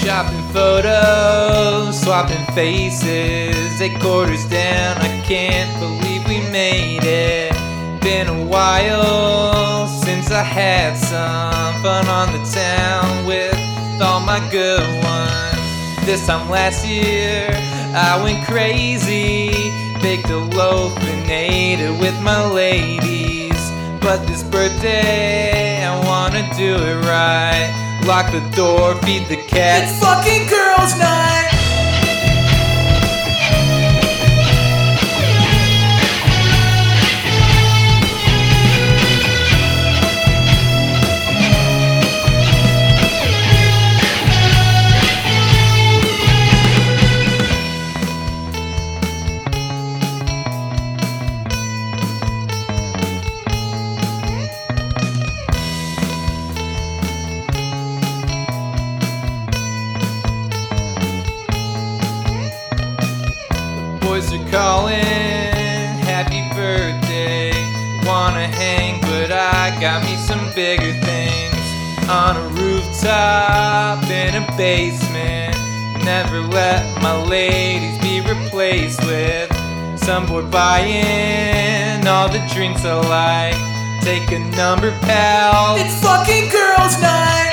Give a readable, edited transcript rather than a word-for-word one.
Shopping photos, swapping faces, 8 quarters down, I can't believe we made it. Been a while since I had some fun on the town with all my good ones. This time last year, I went crazy, baked a loaf and ate it with my ladies. But this birthday, I wanna do it right. Lock the door, feed the cats. It's fucking girls' night. Boys are calling, happy birthday. Wanna hang, but I got me some bigger things. On a rooftop, in a basement. Never let my ladies be replaced with some boy buying all the drinks I like. Take a number, pal. It's fucking girls' night.